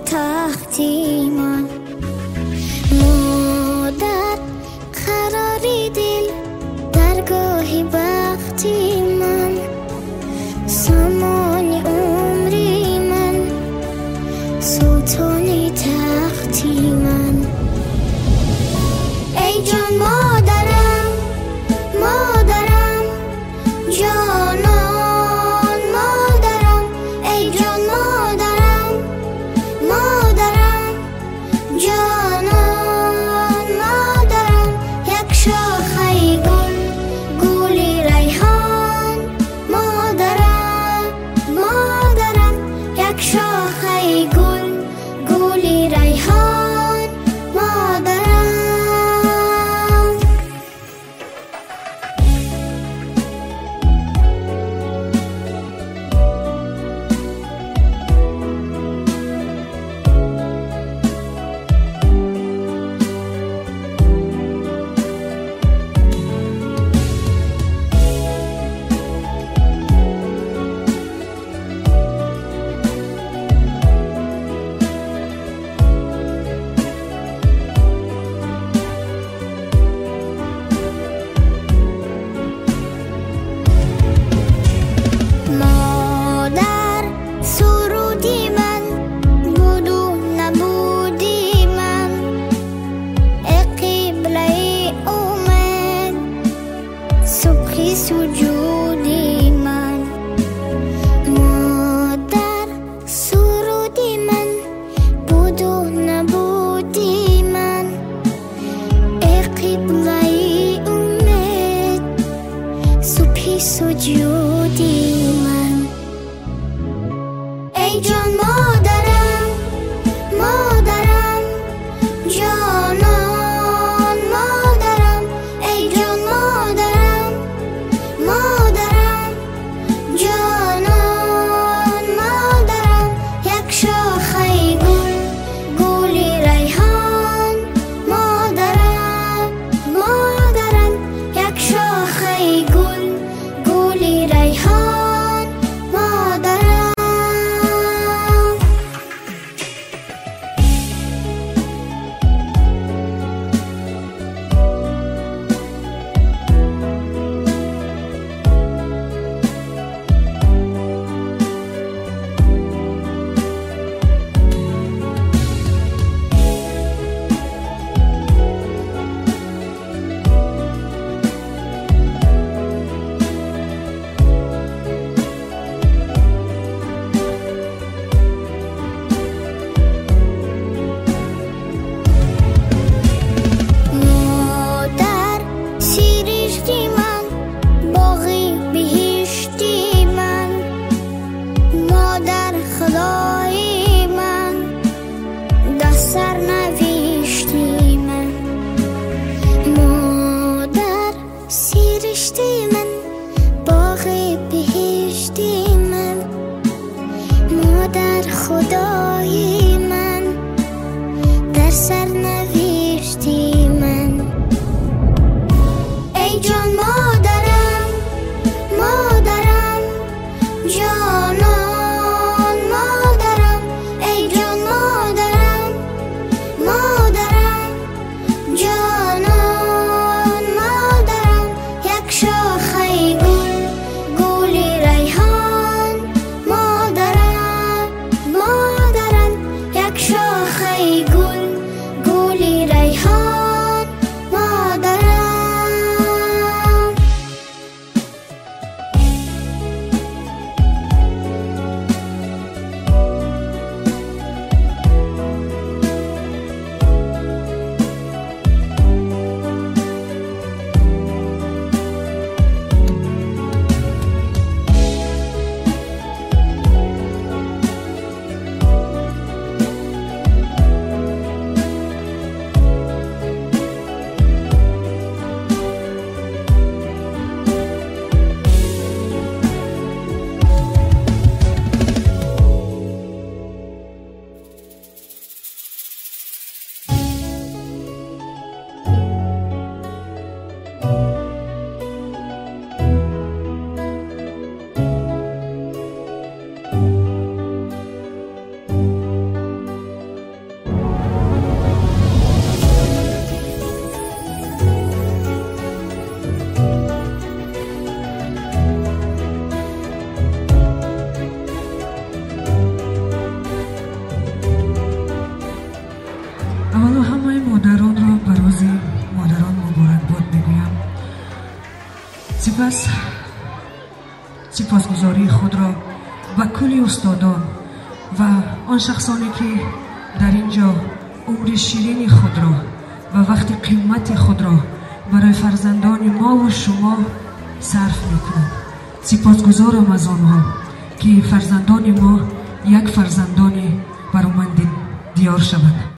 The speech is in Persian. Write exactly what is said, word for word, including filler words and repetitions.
تختی من، مادر قراری دل درگاهی وقتی من، سامان عمری من سلطانی تختی من. ای جان مادرم مادرم جانان مادرم، ای جان مادرم مادرم جانان مادرم، یک شاخه گل گلی ریحان مادرم مادرم، یک شاخه گل گلی ریحان مادرم. سجودی من مادر، سرودی من بود و نبودی من، ای قبله امید صبح سجودی من. ای جان مادرم مادرم جانان مادرم، ای جان مادرم مادرم جانان مادرم، یک شاخه گل گلی ریحان مادرم مادرم، یک شاخه گل گلی ریحان مادرم. خدای من دستر نوشتی من، مادر سیرشتی من باغ بهشتی من، مادر خدای من در سر نوشتی من. ای جان مادرم مادرم جانان مادر اولا همه مادران را به روز مادران مبارکباد میگویم. سپس سپاسگزاری خود را به کلی استادان و آن شخصانی که در اینجا عمر شیرین خود را و وقت قیمت خود را برای فرزندان ما و شما صرف میکنند. سپاسگزارم از آنها که فرزندان ما یک فرزندان برومند دیار شوند.